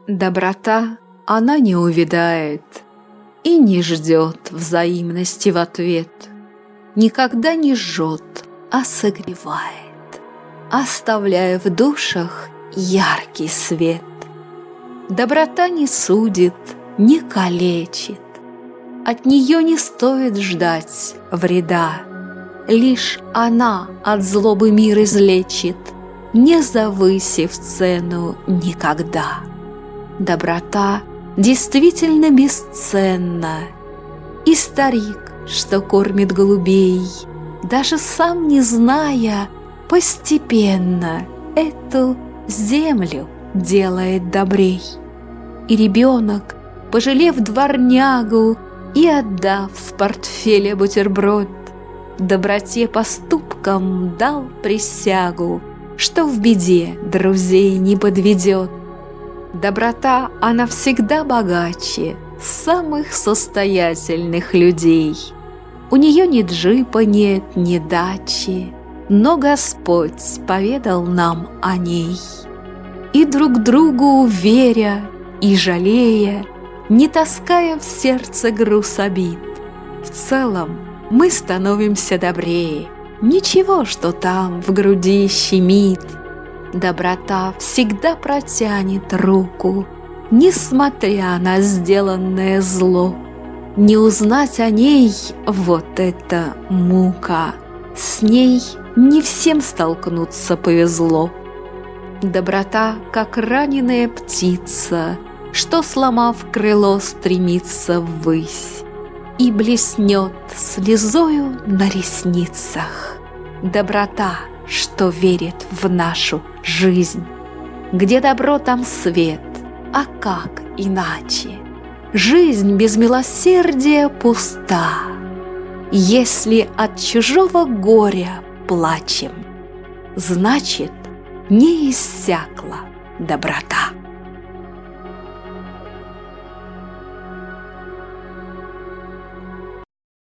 Доброта, она не увядает и не ждет взаимности в ответ, никогда не жжет, а согревает, оставляя в душах яркий свет. Доброта не судит, не калечит, от нее не стоит ждать вреда. Лишь она от злобы мир излечит, не завысив цену никогда. Доброта действительно бесценна, и старик, что кормит голубей, даже сам не зная, постепенно эту землю делает добрей. И ребенок, пожалев дворнягу и отдав с портфеля бутерброд, доброте поступкам дал присягу, что в беде друзей не подведет. Доброта, она всегда богаче самых состоятельных людей. У нее ни джипа нет, ни дачи, но Господь поведал нам о ней. И друг другу веря и жалея, не таская в сердце груз обид, в целом мы становимся добрее. Ничего, что там в груди щемит. Доброта всегда протянет руку, несмотря на сделанное зло. Не узнать о ней — вот это мука. С ней не всем столкнуться повезло. Доброта, как раненая птица, что, сломав крыло, стремится ввысь и блеснет слезою на ресницах. Доброта, что верит в нашу жизнь. Где добро, там свет, а как иначе? Жизнь без милосердия пуста, если от чужого горя плачем, значит, не иссякла доброта.